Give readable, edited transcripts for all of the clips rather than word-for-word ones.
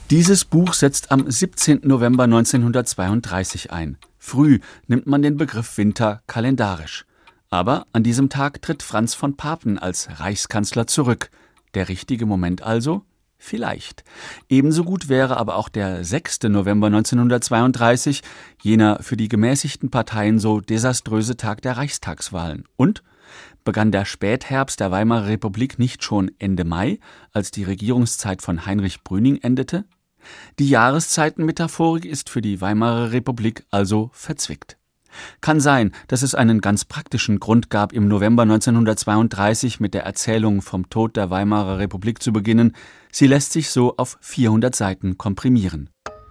Dieses Buch setzt am 17. November 1932 ein. Früh nimmt man den Begriff Winter kalendarisch. Aber an diesem Tag tritt Franz von Papen als Reichskanzler zurück. Der richtige Moment also? Vielleicht. Ebenso gut wäre aber auch der 6. November 1932, jener für die gemäßigten Parteien so desaströse Tag der Reichstagswahlen. Und begann der Spätherbst der Weimarer Republik nicht schon Ende Mai, als die Regierungszeit von Heinrich Brüning endete? Die Jahreszeitenmetaphorik ist für die Weimarer Republik also verzwickt. Kann sein, dass es einen ganz praktischen Grund gab, im November 1932 mit der Erzählung vom Tod der Weimarer Republik zu beginnen. Sie lässt sich so auf 400 Seiten komprimieren.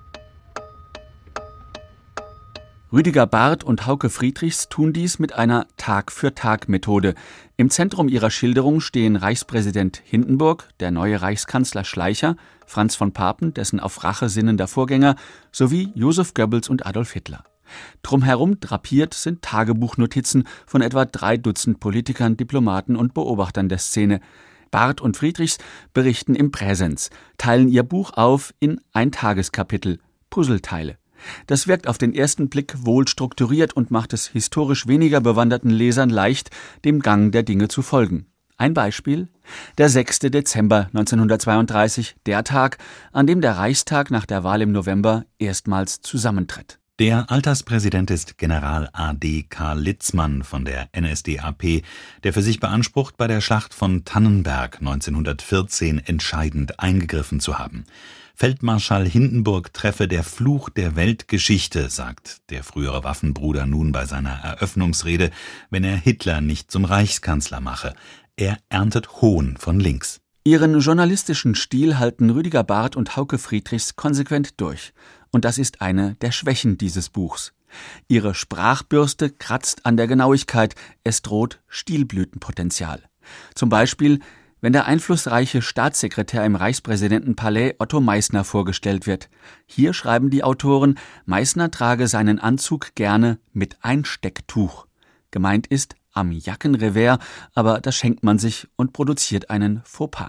Rüdiger Barth und Hauke Friedrichs tun dies mit einer Tag-für-Tag-Methode. Im Zentrum ihrer Schilderung stehen Reichspräsident Hindenburg, der neue Reichskanzler Schleicher, Franz von Papen, dessen auf Rache sinnender Vorgänger, sowie Joseph Goebbels und Adolf Hitler. Drumherum drapiert sind Tagebuchnotizen von etwa 3 Dutzend Politikern, Diplomaten und Beobachtern der Szene. Barth und Friedrichs berichten im Präsens, teilen ihr Buch auf in Eintageskapitel, Puzzleteile. Das wirkt auf den ersten Blick wohl strukturiert und macht es historisch weniger bewanderten Lesern leicht, dem Gang der Dinge zu folgen. Ein Beispiel: der 6. Dezember 1932, der Tag, an dem der Reichstag nach der Wahl im November erstmals zusammentritt. Der Alterspräsident ist General A.D. Karl Litzmann von der NSDAP, der für sich beansprucht, bei der Schlacht von Tannenberg 1914 entscheidend eingegriffen zu haben. Feldmarschall Hindenburg treffe der Fluch der Weltgeschichte, sagt der frühere Waffenbruder nun bei seiner Eröffnungsrede, wenn er Hitler nicht zum Reichskanzler mache. Er erntet Hohn von links. Ihren journalistischen Stil halten Rüdiger Barth und Hauke Friedrichs konsequent durch. Und das ist eine der Schwächen dieses Buchs. Ihre Sprachbürste kratzt an der Genauigkeit, es droht Stilblütenpotenzial. Zum Beispiel, wenn der einflussreiche Staatssekretär im Reichspräsidentenpalais Otto Meissner vorgestellt wird. Hier schreiben die Autoren, Meissner trage seinen Anzug gerne mit Einstecktuch. Gemeint ist am Jackenrevers, aber das schenkt man sich und produziert einen Fauxpas.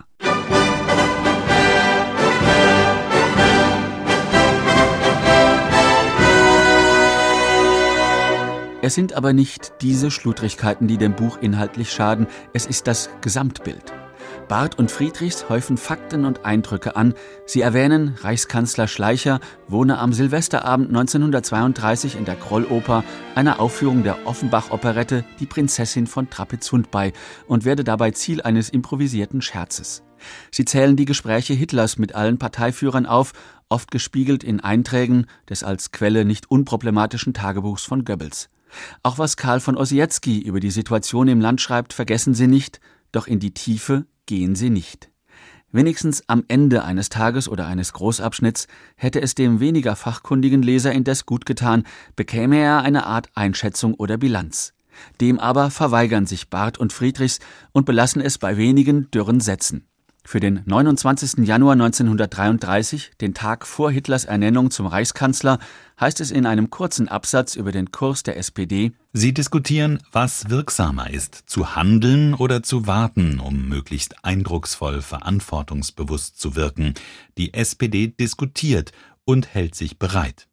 Es sind aber nicht diese Schludrigkeiten, die dem Buch inhaltlich schaden, es ist das Gesamtbild. Barth und Friedrichs häufen Fakten und Eindrücke an. Sie erwähnen, Reichskanzler Schleicher wohne am Silvesterabend 1932 in der Krolloper einer Aufführung der Offenbach-Operette Die Prinzessin von Trapezunt bei und werde dabei Ziel eines improvisierten Scherzes. Sie zählen die Gespräche Hitlers mit allen Parteiführern auf, oft gespiegelt in Einträgen des als Quelle nicht unproblematischen Tagebuchs von Goebbels. Auch was Karl von Ossietzky über die Situation im Land schreibt, vergessen Sie nicht, doch in die Tiefe gehen sie nicht. Wenigstens am Ende eines Tages oder eines Großabschnitts hätte es dem weniger fachkundigen Leser indes gut getan, bekäme er eine Art Einschätzung oder Bilanz. Dem aber verweigern sich Barth und Friedrichs und belassen es bei wenigen dürren Sätzen. Für den 29. Januar 1933, den Tag vor Hitlers Ernennung zum Reichskanzler, heißt es in einem kurzen Absatz über den Kurs der SPD: Sie diskutieren, was wirksamer ist, zu handeln oder zu warten, um möglichst eindrucksvoll verantwortungsbewusst zu wirken. Die SPD diskutiert und hält sich bereit.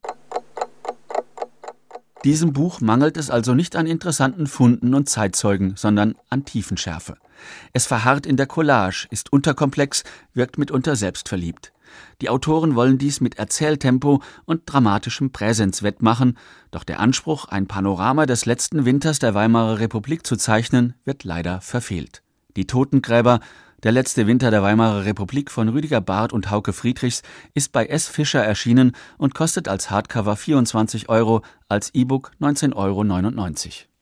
Diesem Buch mangelt es also nicht an interessanten Funden und Zeitzeugen, sondern an Tiefenschärfe. Es verharrt in der Collage, ist unterkomplex, wirkt mitunter selbstverliebt. Die Autoren wollen dies mit Erzähltempo und dramatischem Präsens wettmachen, doch der Anspruch, ein Panorama des letzten Winters der Weimarer Republik zu zeichnen, wird leider verfehlt. Die Totengräber, der letzte Winter der Weimarer Republik von Rüdiger Barth und Hauke Friedrichs, ist bei S. Fischer erschienen und kostet als Hardcover 24 €, als E-Book 19,99 €.